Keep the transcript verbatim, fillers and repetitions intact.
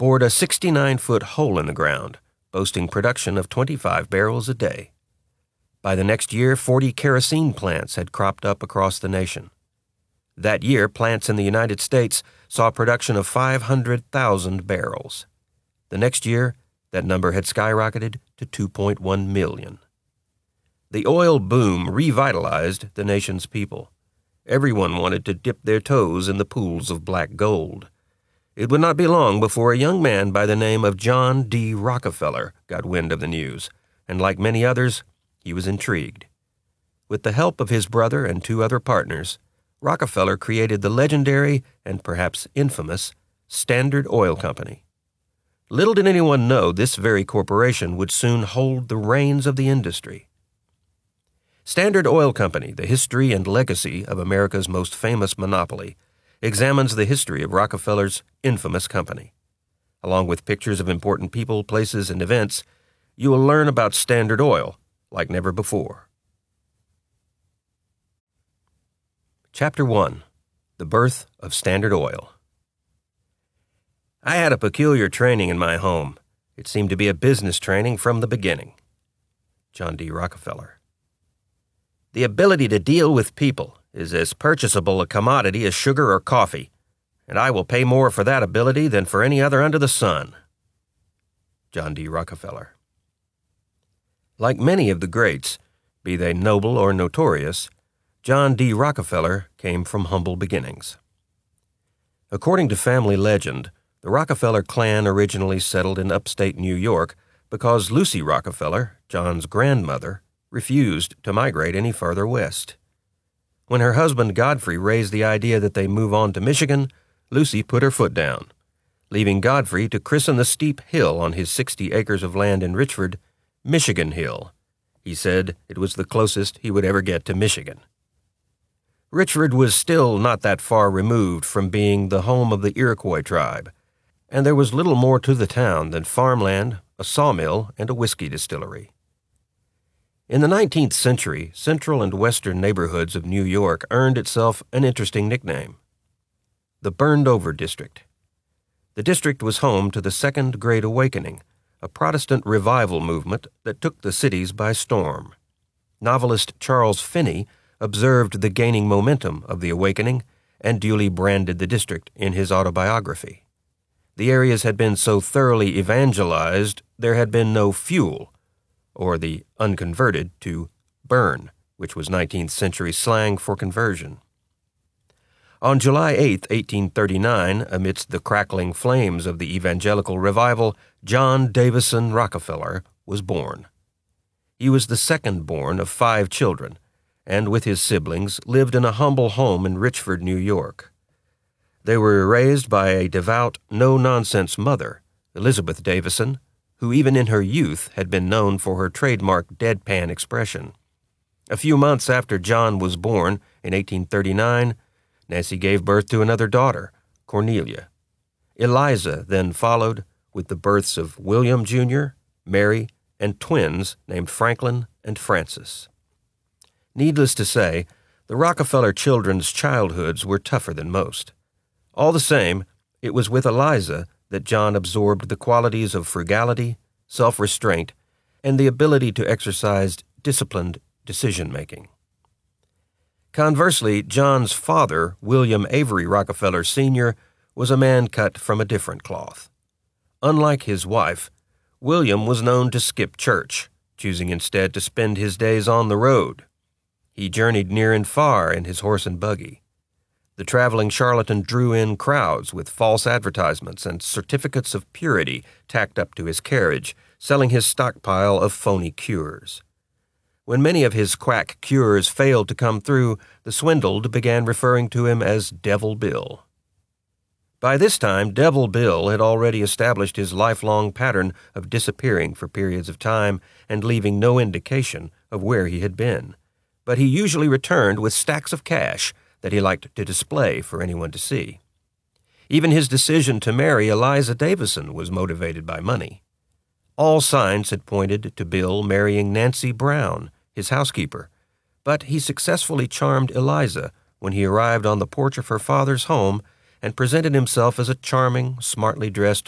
bored a sixty-nine foot hole in the ground, boasting production of twenty-five barrels a day. By the next year, forty kerosene plants had cropped up across the nation. That year, plants in the United States saw production of five hundred thousand barrels. The next year, that number had skyrocketed to two point one million. The oil boom revitalized the nation's people. Everyone wanted to dip their toes in the pools of black gold. It would not be long before a young man by the name of John D. Rockefeller got wind of the news, and like many others, he was intrigued. With the help of his brother and two other partners, Rockefeller created the legendary and perhaps infamous Standard Oil Company. Little did anyone know this very corporation would soon hold the reins of the industry. Standard Oil Company, the history and legacy of America's most famous monopoly, examines the history of Rockefeller's infamous company. Along with pictures of important people, places, and events, you will learn about Standard Oil like never before. Chapter one. The Birth of Standard Oil. I had a peculiar training in my home. It seemed to be a business training from the beginning. John D. Rockefeller. The ability to deal with people is as purchasable a commodity as sugar or coffee, and I will pay more for that ability than for any other under the sun. John D. Rockefeller. Like many of the greats, be they noble or notorious, John D. Rockefeller came from humble beginnings. According to family legend, the Rockefeller clan originally settled in upstate New York because Lucy Rockefeller, John's grandmother, refused to migrate any further west. When her husband Godfrey raised the idea that they move on to Michigan, Lucy put her foot down, leaving Godfrey to christen the steep hill on his sixty acres of land in Richford, Michigan Hill. He said it was the closest he would ever get to Michigan. Richford was still not that far removed from being the home of the Iroquois tribe, and there was little more to the town than farmland, a sawmill, and a whiskey distillery. In the nineteenth century, central and western neighborhoods of New York earned itself an interesting nickname: the Burned-Over District. The district was home to the Second Great Awakening, a Protestant revival movement that took the cities by storm. Novelist Charles Finney observed the gaining momentum of the awakening and duly branded the district in his autobiography. The areas had been so thoroughly evangelized there had been no fuel, or the unconverted, to burn, which was nineteenth century slang for conversion. On July eighth, eighteen thirty-nine, amidst the crackling flames of the evangelical revival, John Davison Rockefeller was born. He was the second born of five children, and with his siblings lived in a humble home in Richford, New York. They were raised by a devout, no-nonsense mother, Elizabeth Davison, who even in her youth had been known for her trademark deadpan expression. A few months after John was born, in eighteen thirty-nine, Nancy gave birth to another daughter, Cornelia. Eliza then followed, with the births of William Junior, Mary, and twins named Franklin and Francis. Needless to say, the Rockefeller children's childhoods were tougher than most. All the same, it was with Eliza that John absorbed the qualities of frugality, self-restraint, and the ability to exercise disciplined decision-making. Conversely, John's father, William Avery Rockefeller Senior, was a man cut from a different cloth. Unlike his wife, William was known to skip church, choosing instead to spend his days on the road. He journeyed near and far in his horse and buggy. The traveling charlatan drew in crowds with false advertisements and certificates of purity tacked up to his carriage, selling his stockpile of phony cures. When many of his quack cures failed to come through, the swindled began referring to him as Devil Bill. By this time, Devil Bill had already established his lifelong pattern of disappearing for periods of time and leaving no indication of where he had been. But he usually returned with stacks of cash that he liked to display for anyone to see. Even his decision to marry Eliza Davison was motivated by money. All signs had pointed to Bill marrying Nancy Brown, his housekeeper, but he successfully charmed Eliza when he arrived on the porch of her father's home and presented himself as a charming, smartly dressed